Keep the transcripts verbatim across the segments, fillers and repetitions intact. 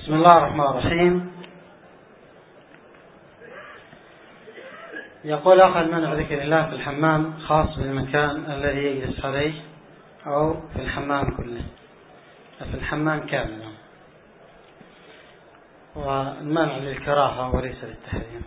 بسم الله الرحمن الرحيم. يقول أخذ منع ذكر الله في الحمام خاص بالمكان الذي يجلس عليه أو في الحمام كله، في الحمام كاملا، والمنع للكراهة وليس للتحريم.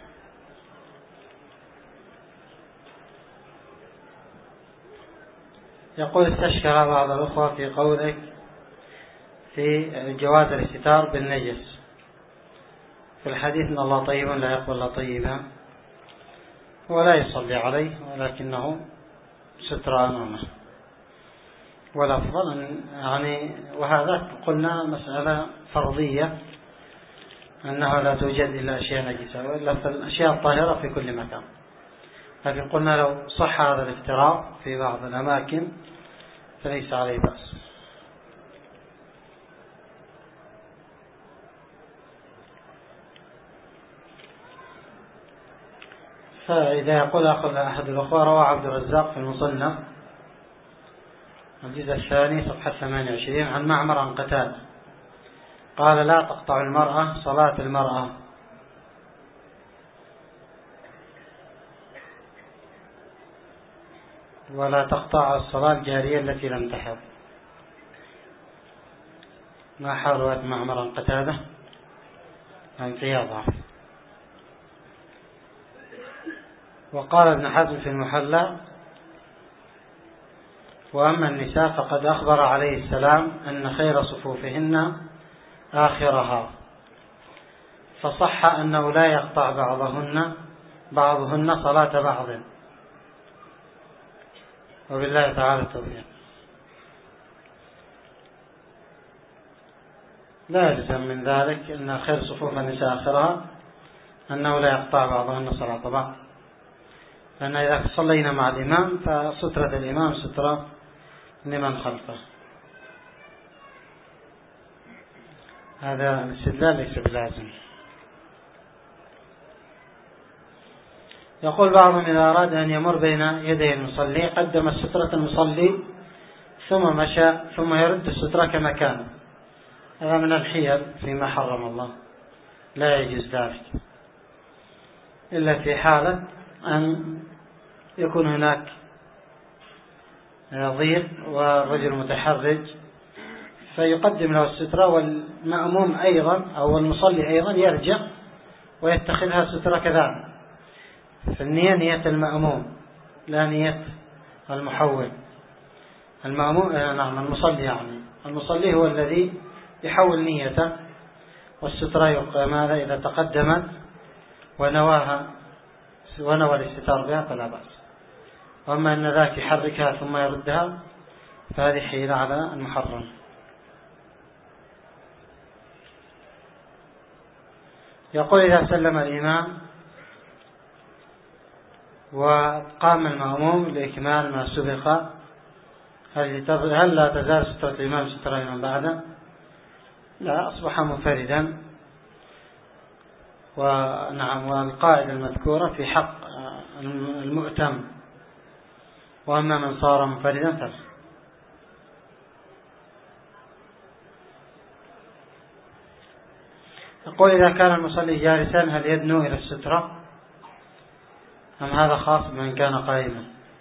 يقول استشكر بعض الأخوة في قولك في جواز الاستتار بالنجس في الحديث أن الله طيب لا يقبل إلا طيبا، ولا يصلي عليه ولكنه ستر أمامه، والأفضل يعني، وهذا قلنا مسألة فرضية أنها لا توجد إلا أشياء نجسة، وإلا فالأشياء الطاهرة في كل مكان. لكن قلنا لو صح هذا الافتراء في بعض الأماكن فليس عليه بأس. فإذا يقول أخذ أحد الأخوة روى عبد الرزاق في المصنف الجزء الثاني صفحة ثمانية وعشرين عن معمر عن قتادة قال لا تقطع المرأة صلاة المرأة ولا تقطع الصلاة الجارية التي لم تحض. ما حال رواية معمر عن قتادة عن قياضة. وقال ابن حزم في المحلى وأما النساء فقد أخبر عليه السلام أن خير صفوفهن آخرها، فصح أنه لا يقطع بعضهن بعضهن صلاة بعض، وبالله تعالى التوفيق. لا يلزم من ذلك أن خير صفوف النساء آخرها أنه لا يقطع بعضهن صلاة بعض، لأن إذا صلينا مع الإمام فسترة الإمام سترة لمن خلفه. هذا الاستدلال ليس بلازم. يقول بعضهم إذا أراد أن يمر بين يدي المصلي قدم السترة المصلي ثم مشى ثم يرد السترة كما كان. هذا من الحيل فيما حرم الله، لا يجوز ذلك إلا في حالة أن يكون هناك ضيق والرجل متحرج فيقدم له السترة، والمأموم أيضا أو المصلي أيضا يرجع ويتخذها سترة كذلك. فالنية نية المأموم لا نية المحول. المأموم نعم المصلي يعني المصلي هو الذي يحول نيته، والسترة يقام ماذا إذا تقدمت ونواها ونوى الاستتار بها فلا بأس. وأما أن ذاك يحركها ثم يردها فهذه حيلة على المحرم. يقول إذا سلم الإمام وقام المأموم لإكمال ما سبق هل لا تزال سترة الإمام سترة من بعده؟ لا، أصبح منفردا. ونعم، والقاعدة المذكورة في حق المؤتم، وأما من صار منفردا فلا. يقول إذا كان المصلي جالسا هل يدنو إلى السترة أم هذا خاص بمن كان قائما؟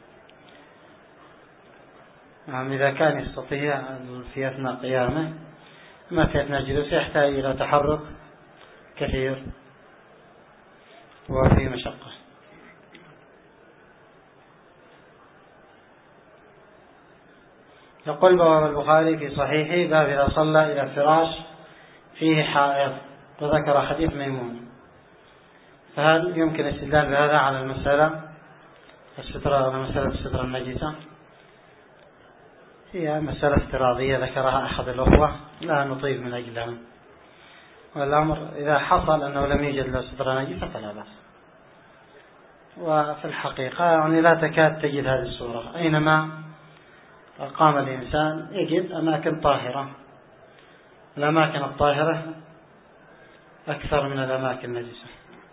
نعم، إذا كان يستطيع في أثناء قيامه، ما في أثناء جلوسه يحتاج إلى تحرك كثير وفي مشقة. يقول بواب البخاري في صحيحه باب إذا صلى إلى فراش فيه حائط، وذكر حديث ميمون. فهل يمكن الاستدلال بهذا على المسألة السترة على مسألة السترة النجسة؟ هي مسألة افتراضية ذكرها أحد الأخوة لا نطيل من أجلها، والأمر إذا حصل أنه لم يوجد له سترة نجسة فلا بأس. وفي الحقيقة يعني لا تكاد تجد هذه الصورة، أينما قام الإنسان يجد أماكن طاهرة. الأماكن الطاهرة أكثر من الأماكن النجسة.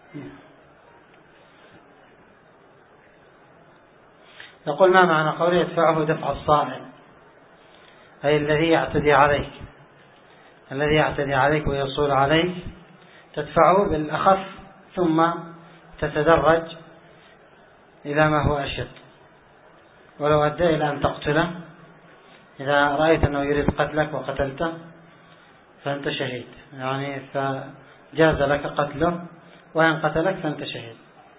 يقول ما معنى قوله يدفعه دفع الصائل، أي الذي يعتدي عليك، الذي يعتدي عليك ويصول عليك تدفعه بالأخف ثم تتدرج إلى ما هو أشد، ولو أدى إلى أن تقتله، إذا رأيت أنه يريد قتلك وقتلته فأنت شهيد، يعني فجاز لك قتله، وإن قتلك فأنت شهيد.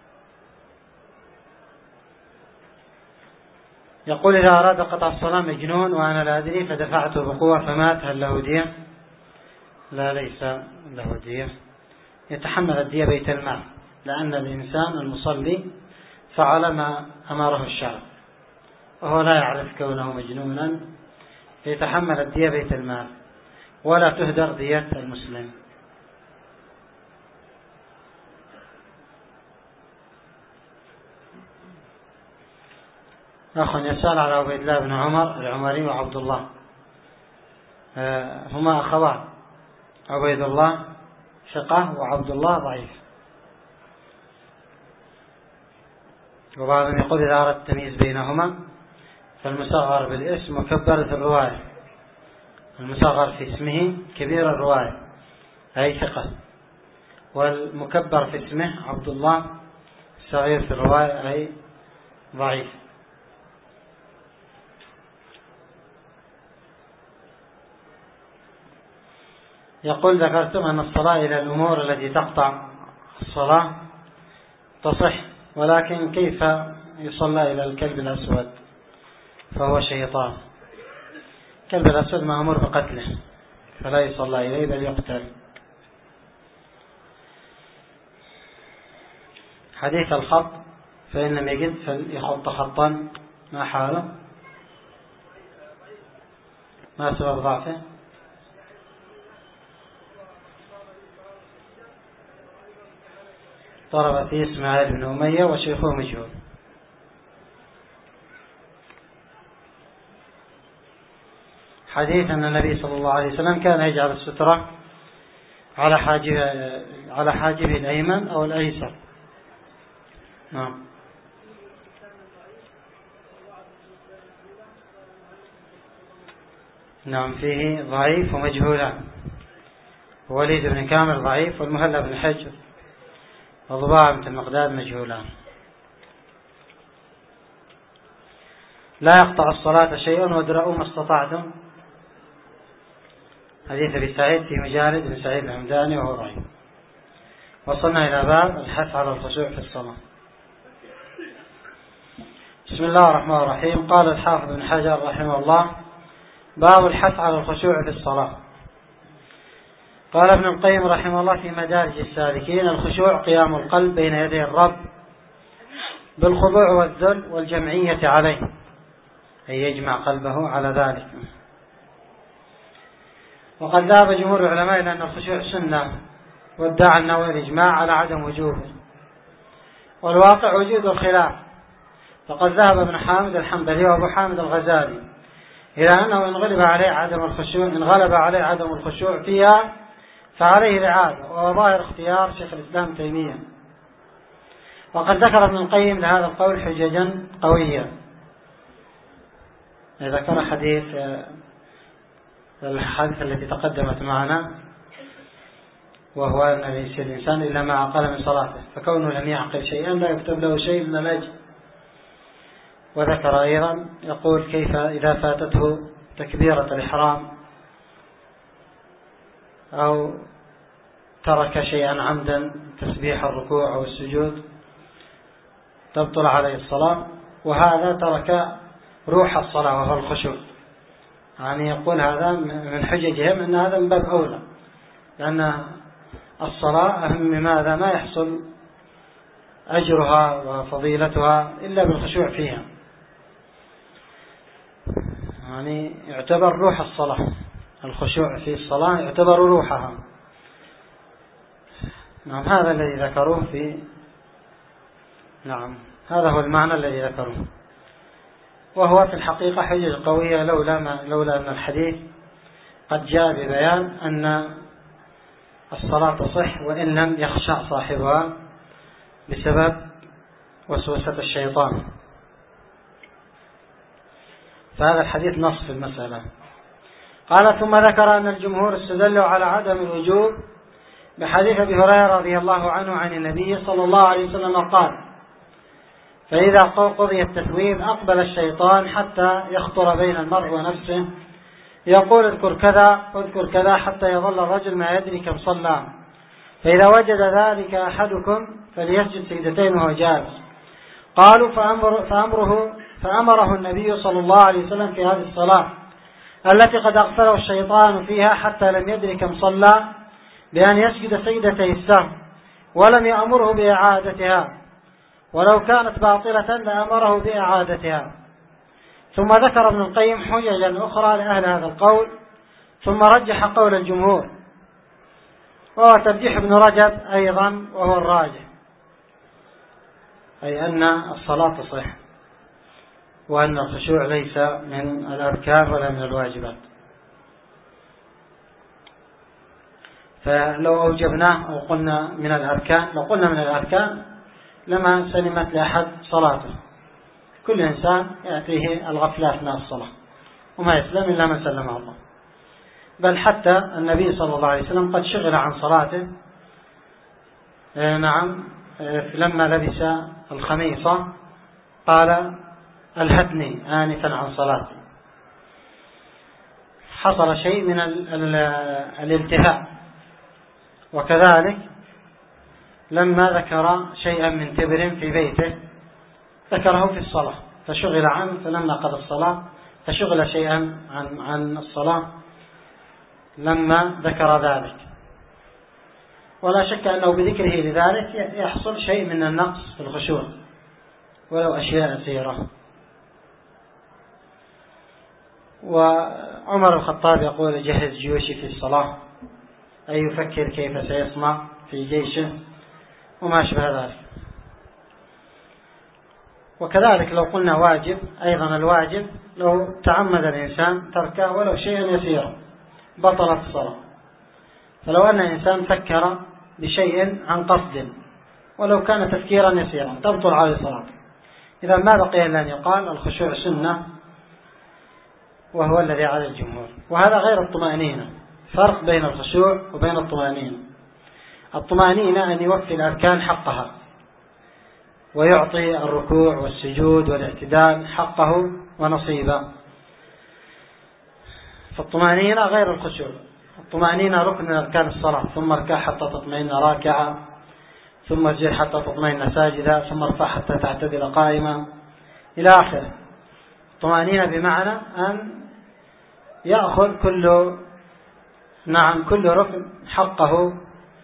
يقول إذا أراد قطع الصلاة مجنون وأنا لا أدري فدفعته بقوة فمات، هل له دية؟ لا، ليس له دية، يتحمل الدية بيت المال، لأن الإنسان المصلي فعل ما أمره الشرع وهو لا يعرف كونه مجنونا، فيتحمل الدية بيت المال ولا تهدر دية المسلم. أخ يسأل على عبيد الله بن عمر العمري وعبد الله، هما أخوان، عبيد الله ثقة وعبد الله ضعيف، وبعضهم يقول إذا أردت التمييز بينهما فالمصغر بالاسم مكبر في الرواية، المصغر في اسمه كبير الرواية أي ثقة، والمكبر في اسمه عبد الله صغير في الرواية أي ضعيف. يقول ذكرتم أن الصلاة إلى الأمور التي تقطع الصلاة تصح، ولكن كيف يصلى إلى الكلب الأسود فهو شيطان؟ الكلب الأسود مأمور بقتله فلا يصلى إليه بل يقتل. حديث الخط فإن لم يجد فليخط خطا، ما حاله؟ ما سبب ضعفه؟ ضرب فيه إسماعيل بن أمية وشيخه مجهول. حديث أن النبي صلى الله عليه وسلم كان يجعل السترة على حاجبه على حاجبه الأيمن أو الأيسر. نعم. نعم فيه ضعيف ومجهولان، وليد بن كامل ضعيف، والمهلة بن حجر وضباع بنت المقداد مجهولان. لا يقطع الصلاة شيء وادرأوا ما استطعتم، حديث أبي سعيد في مجالد بن سعيد الحمداني وهو ضعيف. وصلنا إلى باب الحث على الخشوع في الصلاة. بسم الله الرحمن الرحيم. قال الحافظ بن حجر رحمه الله: باب الحث على الخشوع في الصلاة. قال ابن القيم رحمه الله في مدارج السالكين: الخشوع قيام القلب بين يدي الرب بالخضوع والذل والجمعية عليه، أي يجمع قلبه على ذلك. وقد ذهب جمهور العلماء إلى أن الخشوع سنة، وادعى النووي الإجماع على عدم وجوبه، والواقع وجود الخلاف. فقد ذهب ابن حامد الحنبلي وابو حامد الغزالي إلى أنه إن غلب عليه عدم الخشوع إن غلب عليه عدم الخشوع فيها فعليه الإعادة، وهو ظاهر اختيار شيخ الإسلام تيمية. وقد ذكر ابن القيم لهذا القول حججا قوية، ذكر حديث الحادثة التي تقدمت معنا، وهو أن ليس الإنسان إلا ما عقل من صلاته، فكونه لم يعقل شيئا لا يكتب له شيء من الأجر. وذكر أيضا يقول: كيف إذا فاتته تكبيرة الإحرام أو ترك شيئا عمدا، تسبيح الركوع أو السجود، تبطل عليه الصلاة، وهذا ترك روح الصلاة وهو الخشوع. يعني يقول هذا من حججهم أن هذا من باب أولى، لأن الصلاة أهم مما ما يحصل أجرها وفضيلتها إلا بالخشوع فيها، يعني يعتبر روح الصلاة، الخشوع في الصلاة يعتبر روحها. نعم هذا الذي ذكروه في نعم هذا هو المعنى الذي ذكروه، وهو في الحقيقة حجج قوية، لولا ما لولا أن الحديث قد جاء ببيان أن الصلاة تصح وإن لم يخشع صاحبها بسبب وسوسة الشيطان، فهذا الحديث نص في المسألة. قال ثم ذكر أن الجمهور استدلوا على عدم الوجوب بحديث أبي هريرة رضي الله عنه عن النبي صلى الله عليه وسلم قال: فإذا قضي التثويب أقبل الشيطان حتى يخطر بين المرء ونفسه يقول اذكر كذا اذكر كذا حتى يظل الرجل ما يدري كم صلى، فإذا وجد ذلك أحدكم فليسجد سجدتين وهو جالس. قالوا فأمر فأمره فأمره النبي صلى الله عليه وسلم في هذه الصلاة التي قد أغفله الشيطان فيها حتى لم يدري كم صلى بأن يسجد سجدتي السهو، ولم يأمره بإعادتها، ولو كانت باطلة لأمره بإعادتها. ثم ذكر ابن القيم حججا أخرى لأهل هذا القول، ثم رجح قول الجمهور، وهو ترجيح ابن رجب أيضا وهو الراجح، أي أن الصلاة تصح وأن الخشوع ليس من الأركان ولا من الواجبات. فلو أوجبناه أو قلنا من الأركان، لو قلنا من الأركان لما سلمت لأحد صلاته. كل إنسان يأتيه الغفلات من الصلاة وما يسلم إلا من سلمه الله، بل حتى النبي صلى الله عليه وسلم قد شغل عن صلاته نعم لما لبس الخميصة قال ألهتني آنفا عن صلاتي، حصل شيء من الالتهاء. وكذلك لما ذكر شيئا من تبر في بيته ذكره في الصلاة فشغل عنه، فلما قضى الصلاة فشغل شيئا عن عن الصلاة لما ذكر ذلك. ولا شك أنه بذكره لذلك يحصل شيء من النقص في الخشوع ولو أشياء يسيرة. وعمر الخطاب يقول جهز جيوشي في الصلاة، أي يفكر كيف سيصنع في جيشه وما شبه ذلك. وكذلك لو قلنا واجب، أيضا الواجب لو تعمد الإنسان تركه ولو شيئا يسيرا بطلت الصلاة. فلو أن الإنسان فكر بشيء عن قصد ولو كان تفكيرا يسيرا تبطل على الصلاة. إذا ما بقي إلا أن يقال الخشوع سنة، وهو الذي على الجمهور. وهذا غير الطمأنينة، فرق بين الخشوع وبين الطمأنينة. الطمأنينة أن يوفي الأركان حقها ويعطي الركوع والسجود والاعتدال حقه ونصيبه، فالطمأنينة غير الخشوع. الطمأنينة ركن من أركان الصلاة، ثم اركع حتى تطمئن راكعا، ثم اسجد حتى تطمئن ساجدا، ثم ارفع حتى تعتدل قائما إلى آخره. الطمأنينة بمعنى أن يأخذ كل نعم كل ركن حقه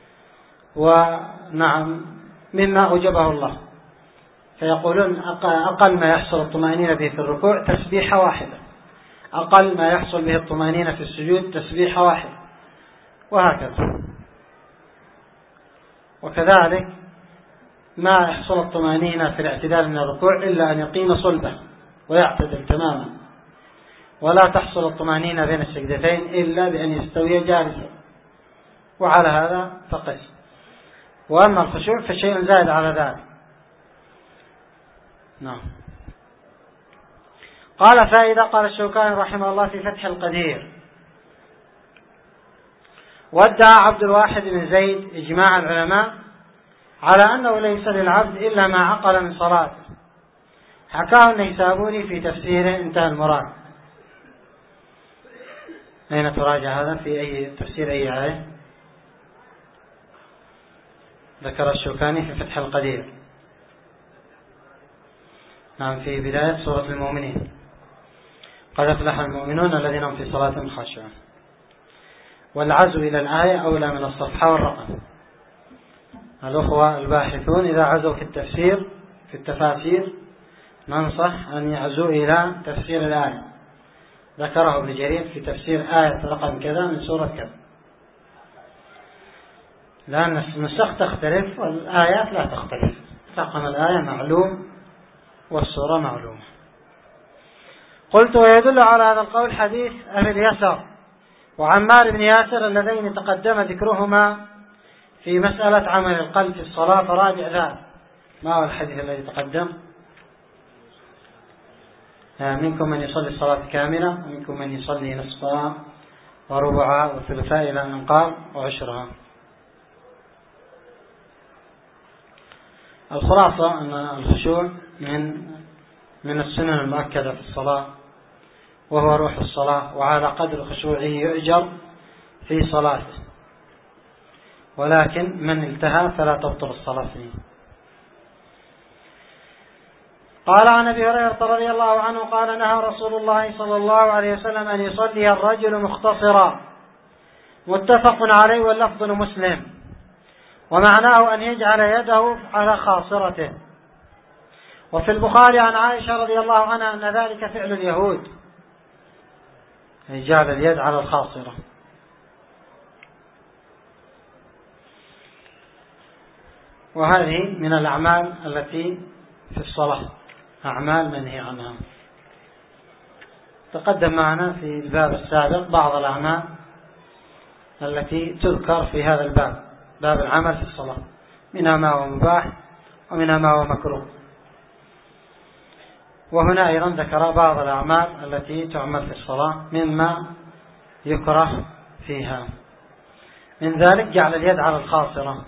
ونعم مما أوجبه الله. فيقولون أقل ما يحصل الطمأنينة به في الركوع تسبيحة واحدة، أقل ما يحصل به الطمأنينة في السجود تسبيحة واحدة، وهكذا. وكذلك ما يحصل الطمأنينة في الاعتدال من الركوع إلا أن يقيم صلبه ويعتدل تماما، ولا تحصل الطمأنينة بين السجدتين إلا بأن يستوي جالسا، وعلى هذا فقس. وأما الخشوع فشيء زائد على ذلك. نعم. قال فائدة. قال الشوكاني رحمه الله في فتح القدير: وادعى عبد الواحد بن زيد إجماع العلماء على أنه ليس للعبد إلا ما عقل من صلاته، حكاه النيسابوري في تفسيره، انتهى المراد. أين تراجع هذا؟ في أي تفسير أي آية؟ ذكر الشوكاني في فتح القدير، نعم، في بداية سورة المؤمنين: قد أفلح المؤمنون الذين هم في صلاتهم خاشعون. والعزو إلى الآية أولى من الصفحة والرقم. الأخوة الباحثون إذا عزوا في التفسير في التفاسير ننصح أن يعزوا إلى تفسير الآية. ذكره ابن جرير في تفسير آية رقم كذا من سورة كذا، لأن النسخ تختلف والآيات لا تختلف، رقم الآية معلوم والسورة معلومة. قلت: ويدل على هذا القول حديث أبي اليسر وعمار بن ياسر اللذين تقدم ذكرهما في مسألة عمل القلب في الصلاة، فراجع ذلك. ما هو الحديث الذي تقدم؟ منكم من يصلي الصلاة كاملة ومنكم من يصلي نصفها وربعها وثلثها إلى أن قال وعشرها. الخلاصة أن الخشوع من من السنن المؤكدة في الصلاة، وهو روح الصلاة، وعلى قدر خشوعه يؤجر في صلاته، ولكن من التهى فلا تبطل الصلاة فيه. قال عن أبي هريرة رضي الله عنه قال نهى رسول الله صلى الله عليه وسلم أن يصلي الرجل مختصرا، متفق عليه واللفظ مسلم، ومعناه أن يجعل يده على خاصرته. وفي البخاري عن عائشة رضي الله عنها أن ذلك فعل اليهود، يجعل اليد على الخاصرة. وهذه من الأعمال التي في الصلاة، أعمال منهي عنها. تقدم معنا في الباب السابق بعض الأعمال التي تذكر في هذا الباب، باب العمل في الصلاة، منها ما هو مباح ومنها ما هو مكروه. وهنا أيضا ذكر بعض الأعمال التي تعمل في الصلاة مما يكره فيها. من ذلك جعل اليد على الخاصرة.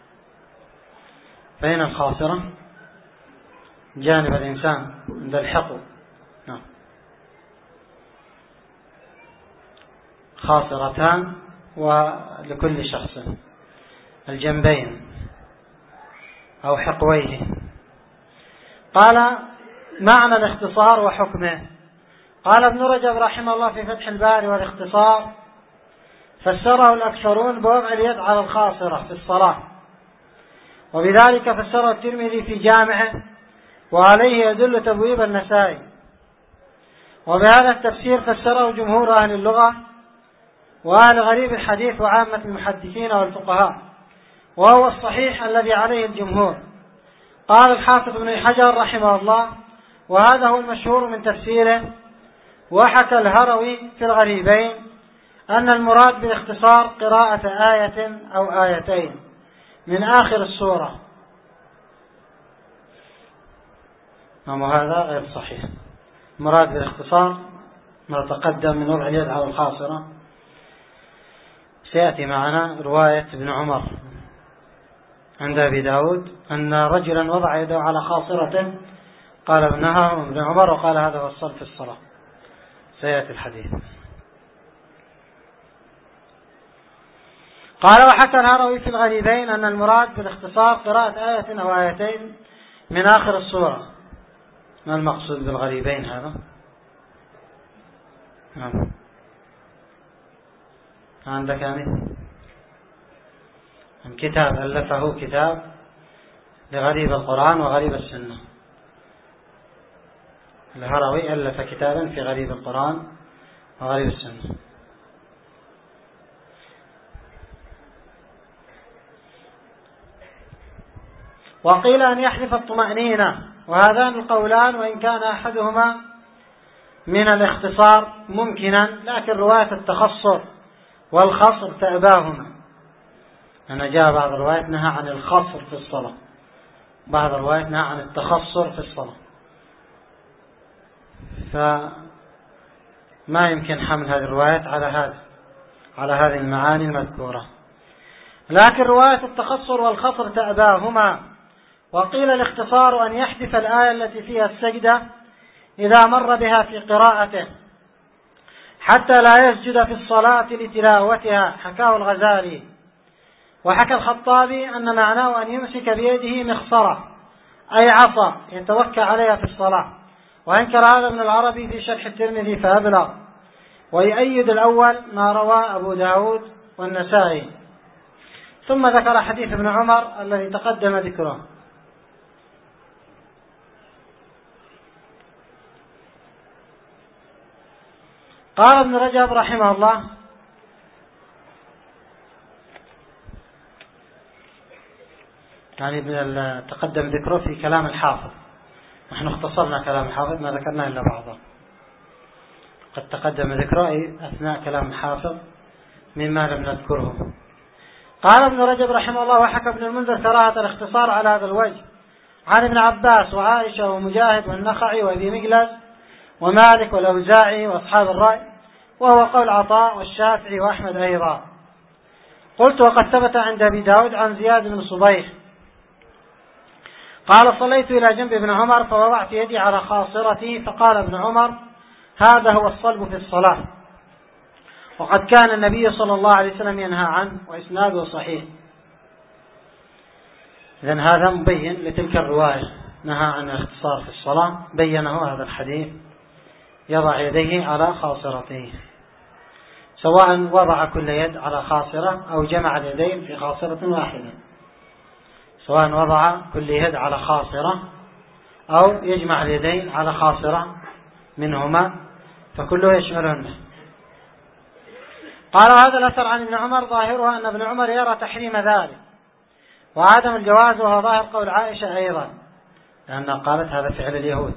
فين الخاصرة؟ جانب الإنسان عند الحقو، نعم، خاصرتان ولكل شخص، الجنبين أو حقويه. قال معنى الاختصار وحكمه. قال ابن رجب رحمه الله في فتح الباري والاختصار فسره الأكثرون بوضع اليد على الخاصرة في الصلاة، وبذلك فسره الترمذي في جامعه، وعليه يدل تبويب النسائي. وبهذا التفسير فسره جمهور أهل اللغة وأهل غريب الحديث وعامة المحدثين والفقهاء، وهو الصحيح الذي عليه الجمهور. قال الحافظ ابن حجر رحمه الله وهذا هو المشهور من تفسيره. وحكى الهروي في الغريبين أن المراد بالاختصار قراءة آية أو آيتين من آخر السورة، وهذا غير صحيح. المراد بالاختصار ما تقدم من وضع اليد على الخاصرة. سيأتي معنا رواية ابن عمر عند أبي داود أن رجلا وضع يده على خاصرة، قال ابنها ابن عمر، وقال هذا هو الصل في الصلاة. سيأتي الحديث. قال وحكى الهروي في الغريبين أن المراد بالاختصار قراءة آية أو آيتين من آخر السورة. ما المقصود بالغريبين هذا؟ نعم. عندك يعني كتاب ألفه كتاب لغريب القرآن وغريب السنة. الهروي ألف كتابا في غريب القرآن وغريب السنة. وقيل أن يحذف الطمأنينة، وهذان القولان وإن كان أحدهما من الاختصار ممكنا، لكن رواية التخصر والخصر تأباهما. أنا جاء بعض الروايات نهى عن الخصر في الصلاة، بعض الروايات نهى عن التخصر في الصلاة، فما يمكن حمل هذه الروايات على هذا على هذه المعاني المذكورة. لكن رواية التخصر والخصر تأباهما. وقيل الاختصار أن يحذف الآية التي فيها السجدة إذا مر بها في قراءته حتى لا يسجد في الصلاة لتلاوتها، حكاه الغزالي. وحكى الخطابي أن معناه أن يمسك بيده مخصرة أي عصا يتوكى عليها في الصلاة، وأنكر هذا ابن العربي في شرح الترمذي فأبلغ. ويؤيد الأول ما روى أبو داود والنسائي. ثم ذكر حديث ابن عمر الذي تقدم ذكره. قال ابن رجب رحمه الله يعني تقدم ذكره في كلام الحافظ، نحن اختصرنا كلام الحافظ ما ذكرنا إلا بعضه. قد تقدم ذكره أثناء كلام الحافظ مما لم نذكره. قال ابن رجب رحمه الله وحكى ابن المنذر كراهة الاختصار على هذا الوجه عن ابن عباس وعائشة ومجاهد والنخعي وابي مجلس ومالك والأوزاعي وأصحاب الرأي، وهو قول عطاء والشافعي وأحمد أيضا. قلت وقد ثبت عند أبي داود عن زياد بن صبيح قال صليت إلى جنب ابن عمر فوضعت يدي على خاصرتي فقال ابن عمر هذا هو الصلب في الصلاة، وقد كان النبي صلى الله عليه وسلم ينهى عنه وإسناده صحيح. إذن هذا مبين لتلك الرواية، نهى عن الاختصار في الصلاة، بينه هذا الحديث، يضع يديه على خاصرته، سواء وضع كل يد على خاصرة أو جمع اليدين في خاصرة واحدة، سواء وضع كل يد على خاصرة أو يجمع اليدين على خاصرة منهما، فكله يشملهن. قال هذا الأثر عن ابن عمر ظاهرها أن ابن عمر يرى تحريم ذلك وعدم الجواز، وهو ظاهر قول عائشة أيضا لأنها قالت هذا فعل اليهود.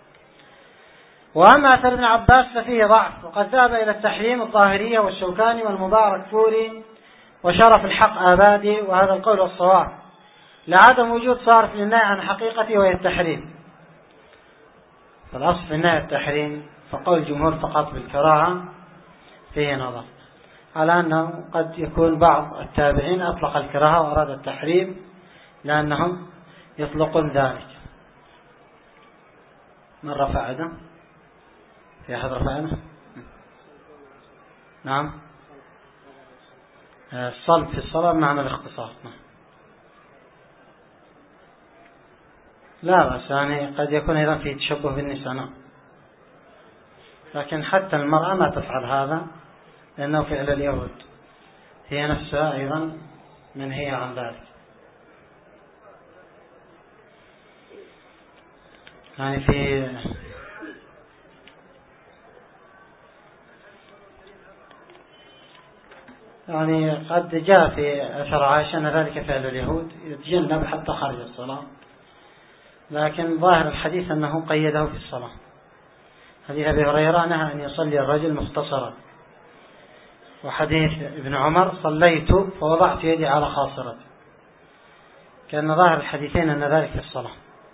وأما أثر ابن عباس ففيه ضعف، وقد ذهب إلى التحريم الظاهرية والشوكاني والمبارك فوري وشرف الحق آبادي، وهذا القول الصواب لعدم وجود صارف للنهي عن حقيقته وهي التحريم. فالأصل في النهي التحريم، فقول الجمهور فقط بالكراهة فيه نظر، على أنه قد يكون بعض التابعين أطلق الكراهة وأراد التحريم لأنهم يطلقون ذلك. من رفع يده؟ في أحد رفع يده؟ نعم، الصلب في الصلاة معنى الاختصار. لا بس يعني قد يكون أيضا في تشبه بالنساء، لكن حتى المرأة ما تفعل هذا لأنه فعل اليهود، هي نفسها أيضا منهية عن ذلك. يعني في يعني قد جاء في أثر عائشة أن ذلك فعل اليهود، يتجنب حتى خارج الصلاة، لكن ظاهر الحديث أنه قيده في الصلاة. حديث أبي هريرة نهى أن يصلي الرجل مختصرا، وحديث ابن عمر صليت فوضعت يدي على خاصرتي، كأن ظاهر الحديثين أن ذلك في الصلاة،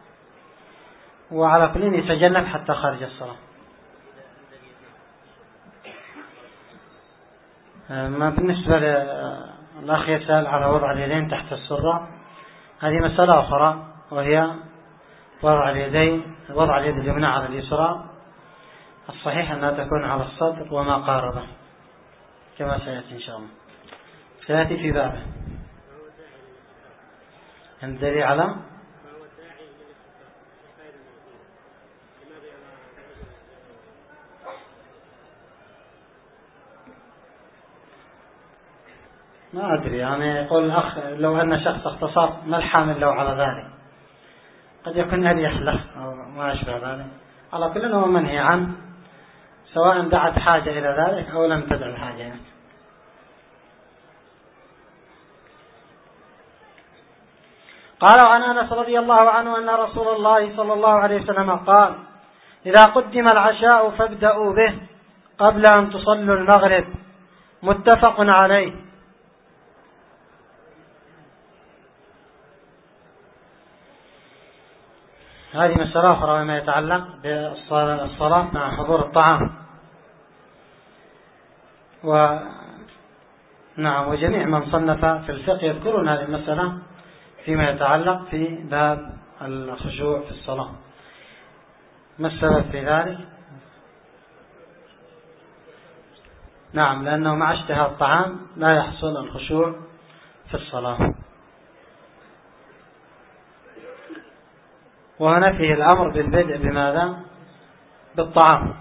وعلى كل يتجنب حتى خارج الصلاة. ما بالنسبة للأخ يسأل على وضع اليدين تحت السرة، هذه مسألة أخرى، وهي وضع اليدين، وضع اليد اليمنى على اليسرى، الصحيح أنها تكون على الصدر وما قاربه كما سيأتي إن شاء الله، سيأتي في بابه. الدليل على ما أدري، يعني يقول الأخ لو أن شخص اختصر ما الحامل له على ذلك، قد يكون أريح له أو ما أشبه ذلك. على كل هو منهي عنه، سواء دعت حاجة إلى ذلك أو لم تدع الحاجة. قال عن أنس رضي الله عنه أن رسول الله صلى الله عليه وسلم قال إذا قدم العشاء فابدأوا به قبل أن تصلوا المغرب، متفق عليه. هذه مسألة أخرى وما يتعلق بالصلاة مع حضور الطعام. ونعم، وجميع من صنف في الفقه يذكرون هذه المسألة فيما يتعلق في باب الخشوع في الصلاة. ما السبب في ذلك؟ نعم، لأنه مع اشتهاء الطعام لا يحصل الخشوع في الصلاة. وهنا فيه الأمر بالبدء بماذا؟ بالطعام.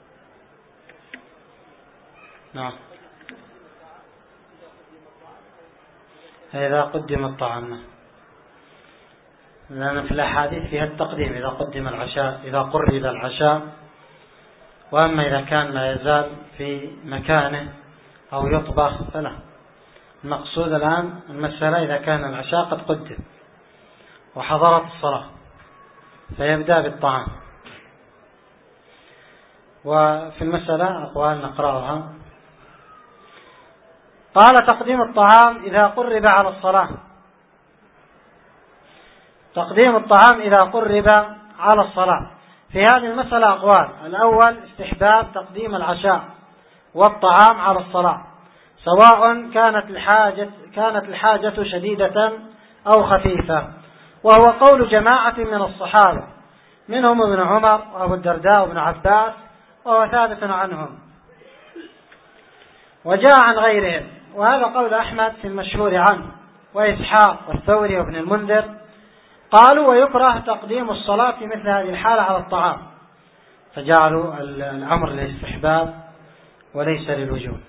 نعم، إذا قدم الطعام، لأن في الأحاديث فيها التقديم إذا قدم العشاء، إذا قرب العشاء. وأما إذا كان لا يزال في مكانه أو يطبخ فلا. المقصود الآن المسألة إذا كان العشاء قد قدم وحضرت الصلاة فيبدأ بالطعام. وفي المسألة أقوال نقرأها. قال تقديم الطعام إذا قرب على الصلاة. تقديم الطعام إذا قرب على الصلاة، في هذه المسألة أقوال. الأول استحباب تقديم العشاء والطعام على الصلاة، سواء كانت الحاجة كانت الحاجة شديدة أو خفيفة، وهو قول جماعة من الصحابة منهم ابن عمر وأبو الدرداء وابن عباس، وهو ثابت عنهم، وجاء عن غيرهم، وهذا قول أحمد في المشهور عنه وإسحاق والثوري وابن المنذر. قالوا ويكره تقديم الصلاة في مثل هذه الحالة على الطعام، فجعلوا الأمر للاستحباب وليس للوجوب.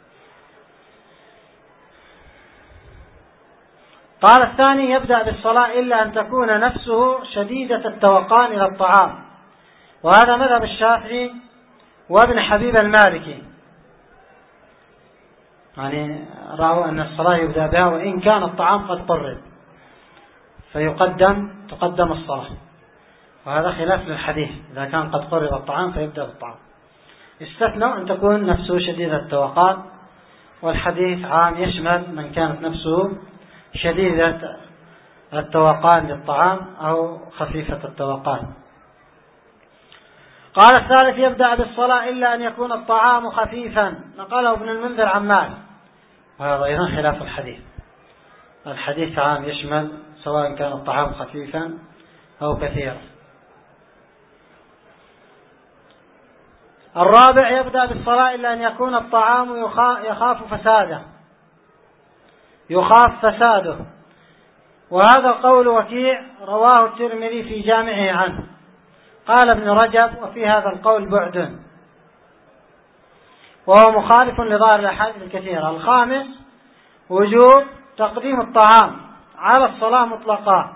قال الثاني يبدأ بالصلاة إلا أن تكون نفسه شديدة التوقان إلى الطعام، وهذا مذهب الشافعي وابن حبيب المالكي، يعني رأوا أن الصلاة يبدأ بها وإن كان الطعام قد قرب، فيقدم تقدم الصلاة، وهذا خلاف للحديث، إذا كان قد قرب الطعام فيبدأ بالطعام. استثنوا أن تكون نفسه شديدة التوقان، والحديث عام يشمل من كانت نفسه شديدة التوقان للطعام أو خفيفة التوقان. قال الثالث يبدأ بالصلاة إلا أن يكون الطعام خفيفا، نقله ابن المنذر عن مالك، وهذا أيضا خلاف الحديث، الحديث عام يشمل سواء كان الطعام خفيفا أو كثيرا. الرابع يبدأ بالصلاة إلا أن يكون الطعام يخاف فساده يخاف فساده وهذا قول وكيع رواه الترمذي في جامعه عنه. قال ابن رجب وفي هذا القول بعد، وهو مخالف لظاهر الأحاديث الكثيرة. الخامس وجوب تقديم الطعام على الصلاة مطلقا،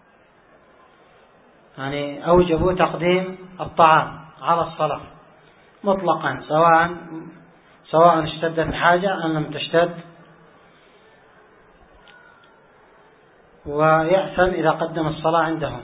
يعني أوجبوا تقديم الطعام على الصلاة مطلقا، سواء سواء اشتدت الحاجة أم لم تشتد، ويأثم إذا قدم الصلاة عندهم.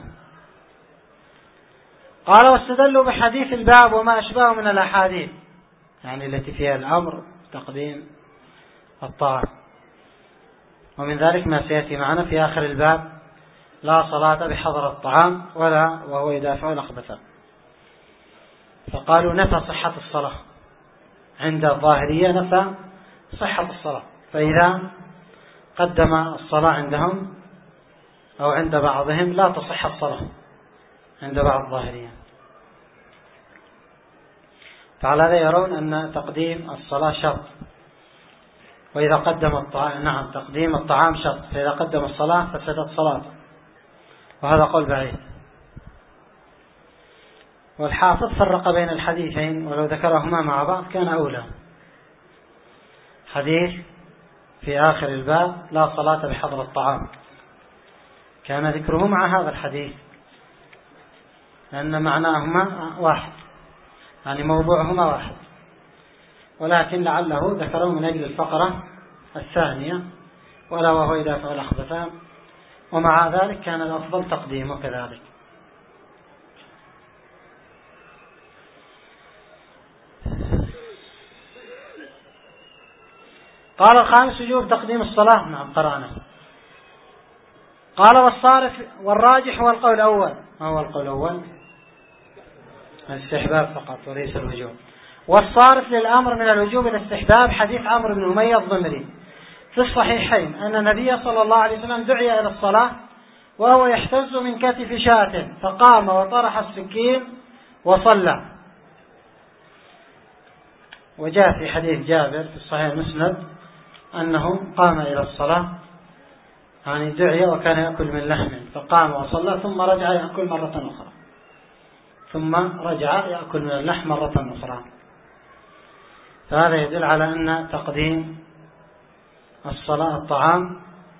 قال واستدلوا بحديث الباب وما أشبهه من الأحاديث، يعني التي فيها الأمر تقديم الطعام، ومن ذلك ما سيأتي معنا في آخر الباب: لا صلاة بحضر الطعام ولا وهو يدافع الأخبث. فقالوا نفى صحة الصلاة، عند الظاهرية نفى صحة الصلاة، فإذا قدم الصلاة عندهم أو عند بعضهم لا تصح الصلاة عند بعض الظاهرية. فعلى هذا يرون أن تقديم الصلاة شرط، وإذا قدم الطعام نعم تقديم الطعام شرط، فإذا قدم الصلاة فسدت صلاته، وهذا قول بعيد. والحافظ فرق بين الحديثين، ولو ذكرهما مع بعض كان أولى. حديث في آخر الباب لا صلاة بحضر الطعام كان ذكره مع هذا الحديث، لأن معناهما واحد، يعني موضوعهما واحد، ولكن لعله ذكره من أجل الفقرة الثانية ولا وهو يدافع الأخبثان، ومع ذلك كان الأفضل تقديمه كذلك. قال الخامس وجوب تقديم الصلاة، نعم قرأنا. قال والصارف والراجح هو القول الأول. ما هو القول الأول؟ الاستحباب فقط وليس الوجوب. والصارف للأمر من الوجوب الاستحباب حديث عمرو بن أمية الضمري في الصحيحين أن النبي صلى الله عليه وسلم دعي إلى الصلاة وهو يحتز من كتف شاة، فقام وطرح السكين وصلى. وجاء في حديث جابر في الصحيح المسند أنه قام إلى الصلاة، يعني دعي وكان يأكل من لحم، فقام وصلى ثم رجع يأكل مرة أخرى، ثم رجع يأكل من اللحم مرة أخرى. فهذا يدل على أن تقديم الصلاة الطعام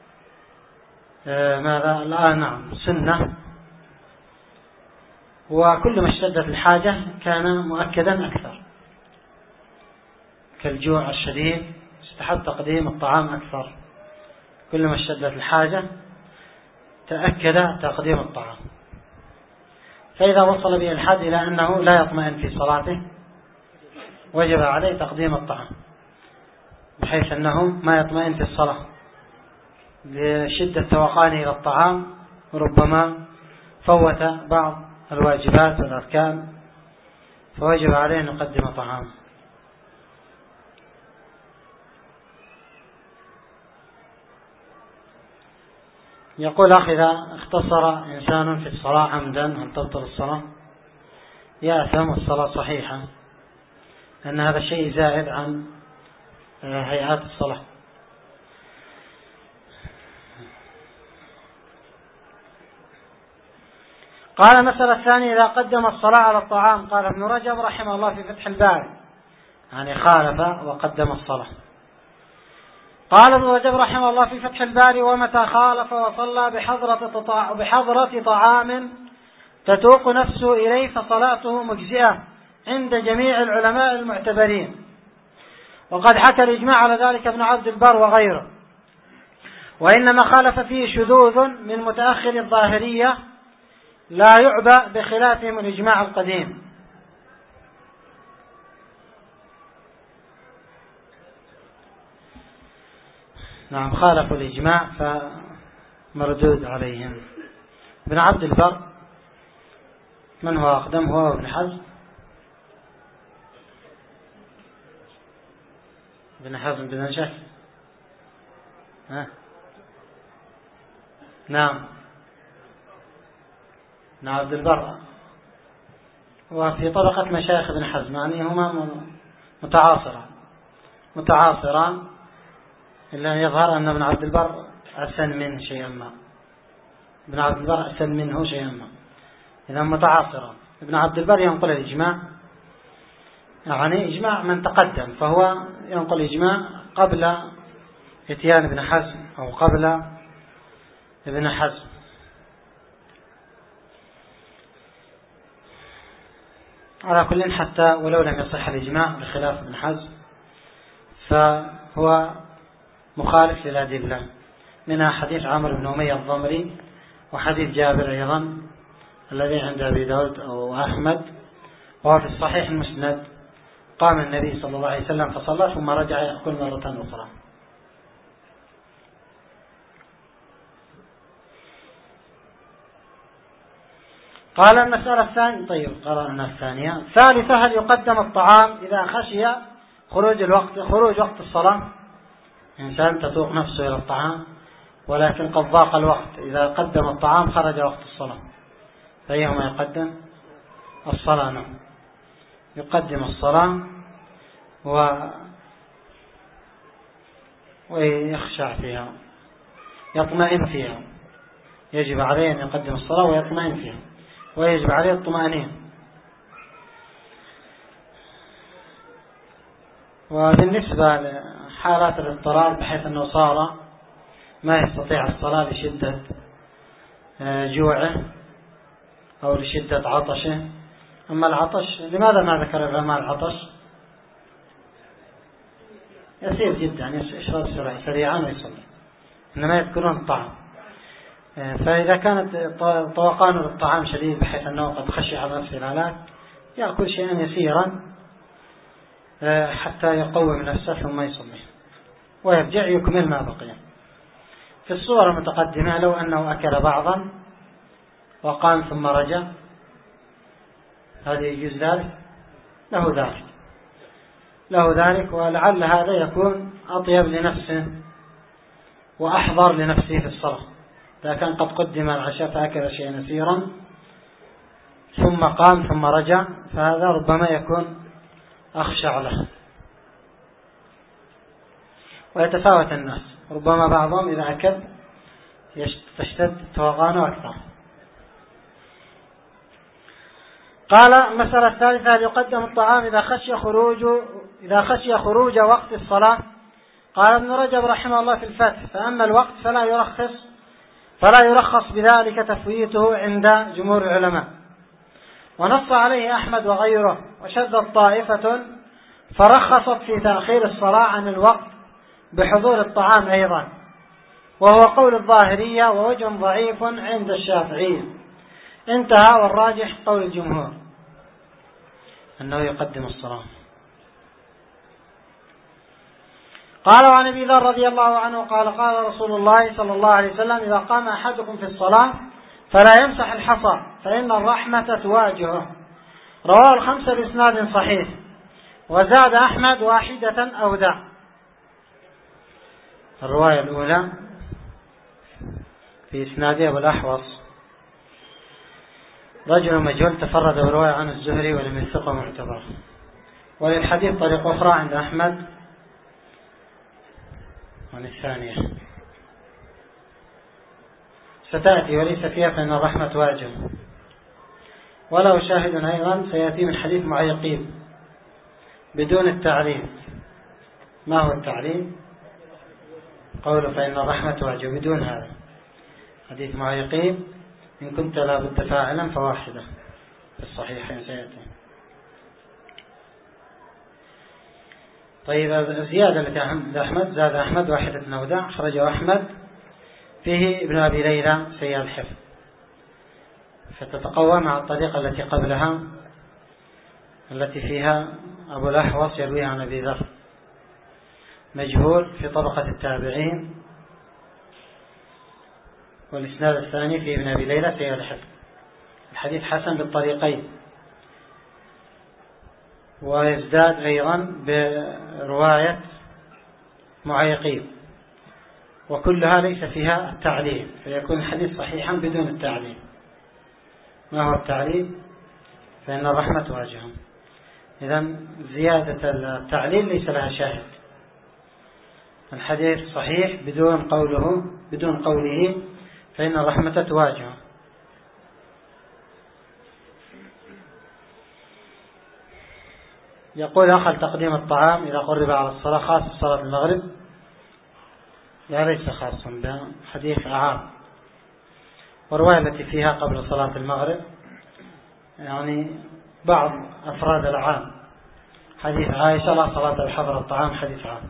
ماذا لا نعم سنة، وكل ما اشتدت الحاجة كان مؤكدا أكثر، كالجوع الشديد استحب تقديم الطعام أكثر، كل ما اشتدت الحاجة تأكد تقديم الطعام. فإذا وصل به الحد إلى أنه لا يطمئن في صلاته وجب عليه تقديم الطعام، بحيث أنه ما يطمئن في الصلاة لشدة توقانه إلى الطعام، وربما فوت بعض الواجبات والأركان، فوجب عليه أن يقدم طعام. يقول أخي إذا اختصر إنسان في الصلاة عمدا هل تبطل الصلاة؟ يأثم الصلاة صحيحة، لأن هذا الشيء زائد عن هيئات الصلاة. قال المسألة الثانية إذا قدم الصلاة على الطعام. قال ابن رجب رحمه الله في فتح الباري يعني خالف وقدم الصلاة. قال ابن رجب رحمه الله في فتح الباري ومتى خالف وصلى بحضرة بحضرة طعام تتوق نفسه إليه فصلاته مجزئة عند جميع العلماء المعتبرين، وقد حكى الإجماع على ذلك ابن عبد البر وغيره، وإنما خالف فيه شذوذ من متأخر الظاهرية لا يعبأ بخلافهم الإجماع القديم. نعم خالفوا الإجماع فمردود عليهم. ابن عبد البر من هو أقدم، هو ابن حزم؟ ابن حزم بن نجح. ها نعم ابن عبد البر وفي طبقة مشايخ ابن حزم، يعني هما متعاصران متعاصران إلا يظهر أن ابن عبد البر أسن منه شيئا ما، ابن عبد البر أسن منه شيئا ما، إذا متعاصران. ابن عبد البر ينقل الإجماع، يعني إجماع من تقدم، فهو ينقل إجماع قبل اتيان ابن حزم أو قبل ابن حزم. على كل حتى ولو لم يصح الإجماع بخلاف ابن حزم فهو مخالف للأدلة، منها حديث عمرو بن أمية الضمري وحديث جابر أيضا الذي عند أبي داود أو أحمد، وهو في الصحيح المسند قام النبي صلى الله عليه وسلم فصلى ثم رجع يأكل مرة أخرى. قال المسألة الثانية. طيب قرأنا الثانية. ثالثة هل يقدم الطعام إذا خشي خروج الوقت خروج وقت الصلاة؟ إنسان تتوق نفسه إلى الطعام ولكن قد ضاق الوقت، إذا قدم الطعام خرج وقت الصلاة، فأيهما يقدم؟ الصلاة. نعم يقدم الصلاة و... ويخشع فيها يطمئن فيها، يجب عليه أن يقدم الصلاة ويطمئن فيها، ويجب عليه الطمأنينة. وبالنسبة لحالات الاضطرار بحيث أنه صار ما يستطيع الصلاة لشدة جوعه أو لشدة عطشه. أما العطش لماذا ما ذكر العلماء العطش؟ يسير جدا يشرب سريعا ويصلي، إنما يذكرون الطعام. فإذا كانت طوقانه للطعام شديد بحيث أنه قد خشي على نفسه الهلاك يأكل شيئا يسيرا حتى يقوم نفسه ثم يصلي ويرجع يكمل ما بقي. في الصورة المتقدمة لو أنه أكل بعضا وقام ثم رجع هذا يجوز ذلك، له ذلك له ذلك ولعل هذا يكون أطيب لنفسه وأحضر لنفسه في الصلاة. إذا كان قد قدم العشاء فأكل شيئا يسيرا ثم قام ثم رجع فهذا ربما يكون أخشع له. ويتفاوت الناس، ربما بعضهم إذا أكل تشتد طوقانه أكثر. قال المسألة الثالثة يقدم الطعام إذا خشي خروج إذا خشي خروج وقت الصلاة. قال ابن رجب رحمه الله في الفتح فأما الوقت فلا يرخص فلا يرخص بذلك تفويته عند جمهور العلماء، ونص عليه أحمد وغيره، وشذت طائفة فرخصت في تأخير الصلاة عن الوقت بحضور الطعام أيضا، وهو قول الظاهرية ووجه ضعيف عند الشافعية. انتهى، والراجح قول الجمهور أنه يقدم الصلاة. قال وعن أبي ذر رضي الله عنه قال قال رسول الله صلى الله عليه وسلم إذا قام أحدكم في الصلاة فلا يمسح الحصى فإن الرحمة تواجهه. رواه الخمسة بإسناد صحيح، وزاد أحمد واحدة أو دع. الرواية الأولى في إسناده أبو الأحوص رجل مجهول تفرد برواية عن الزهري ولم يثقه معتبر. وللحديث طريق أخرى عند أحمد عن الثانية ستأتي وليس فيها فإن الرحمة واجب. ولو شاهد أيضا سيأتي من حديث معيقيب بدون التعليل. ما هو التعليل؟ قوله فإن الرحمة واجب بدون هذا. حديث معيقيب إن كنت لا بد فاعلا فواحدة في الصحيحين سيأتي. طيب الزيادة التي عند أحمد زاد أحمد واحدة نودع خرجه أحمد فيه ابن أبي ليلى سيء الحفظ فتتقوى مع الطريقة التي قبلها التي فيها أبو الأحوص يروي عن أبي ذر مجهول في طبقة التابعين. والإسناد الثاني في ابن أبي ليلى سيء الحفظ. الحديث حسن بالطريقين ويزداد أيضا برواية معيقين وكلها ليس فيها التعليل فيكون الحديث صحيحا بدون التعليل. ما هو التعليل؟ فإن الرحمة واجب. إذن زيادة التعليل ليس لها شاهد. الحديث صحيح بدون قوله بدون قوله فإن الرحمة تواجه. يقول أخل تقديم الطعام إذا قرب على الصلاة خاص صلاة المغرب؟ لا ليس خاصا بحديث عام. والرواية التي فيها قبل صلاة المغرب يعني بعض أفراد العام. حديث عائشة لا صلاة بحضر الطعام حديث عام.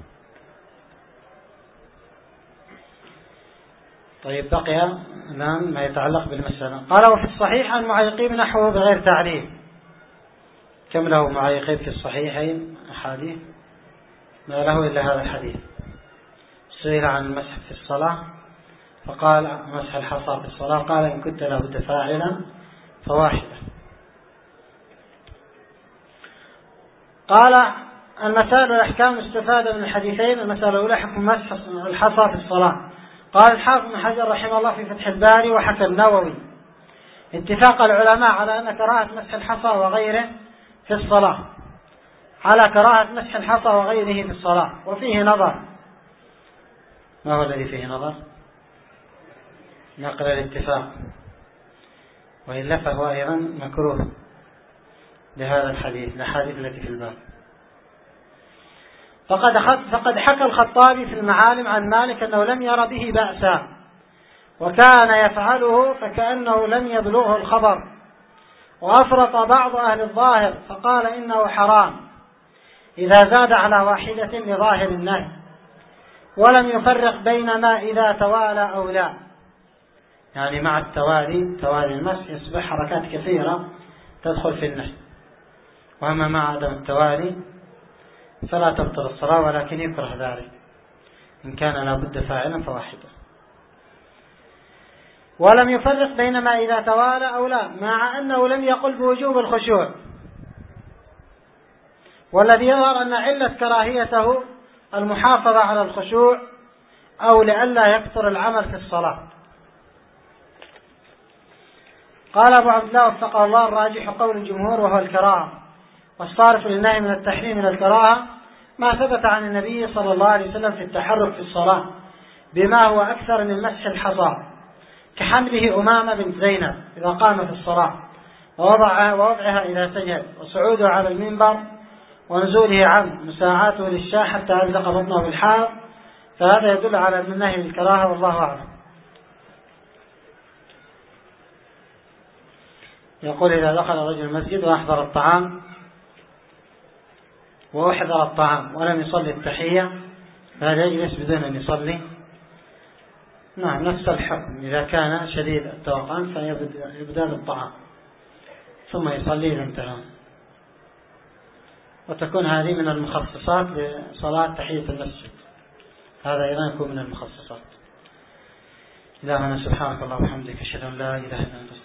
طيب بقي الآن ما يتعلق بالمسألة. قال وفي الصحيح عن معيقيب نحوه بغير تعليل. كم له معيقيب في الصحيحين أحاديث؟ ما له إلا هذا الحديث. سئل عن المسح في الصلاة فقال مسح الحصى في الصلاة قال إن كنت لابد فاعلا فواحدة. قال المسائل والأحكام استفاد من الحديثين. المسألة الأولى حكم مسح الحصى في الصلاة. قال الحافظ بن حجر رحمه الله في فتح الباري وحكى النووي اتفاق العلماء على أن كراهة مسح الحصى وغيره في الصلاة على كراهة مسح الحصى وغيره في الصلاة وفيه نظر. ما هو الذي فيه نظر؟ نقل الاتفاق وإلا فهو أيضا مكروه لهذا الحديث الأحاديث التي في الباب. فقد فقد حكى الخطابي في المعالم عن مالك أنه لم ير به بأسا وكان يفعله فكأنه لم يبلغه الخبر. وأفرط بعض أهل الظاهر فقال إنه حرام إذا زاد على واحدة لظاهر النهي ولم يفرق بين ما إذا توالى أو لا. يعني مع التوالي توالي المسح يصبح حركات كثيرة تدخل في النهي. وأما مع عدم التوالي فلا تبطل الصلاة ولكن يكره ذلك إن كان لابد فاعلا فواحدا. ولم يفرق بين ما إذا توالى أو لا مع أنه لم يقل بوجوب الخشوع. والذي يظهر أن علة كراهيته المحافظة على الخشوع أو لئلا يكثر العمل في الصلاة. قال أبو عبد الله وفقه الله الراجح قول الجمهور وهو الكراهة. والصارف للنهي من التحريم من الكراهة ما ثبت عن النبي صلى الله عليه وسلم في التحرك في الصلاة بما هو أكثر من مسح الحصى كحمله أمامة بنت زينب إذا قام في الصلاة ووضعها, ووضعها إذا سجد وصعوده على المنبر ونزوله عنه مساعاته للشاة حتى ألزق بطنه بالحائط. فهذا يدل على أن النهي للكراهة والله أعلم. يقول إذا دخل رجل المسجد وأحضر الطعام وأحضر الطعام ولم يصلي التحية فهذا يجلس بدون أن يصلي. نعم نفس الحكم إذا كان شديد التوقان فيبدأ بالطعام ثم يصلي إذا انتهى. وتكون هذه من المخصصات لصلاة تحية المسجد. هذا أيضا يكون من المخصصات. إلهنا سبحانك اللهم وبحمدك أشهد أن لا إله إلا أنت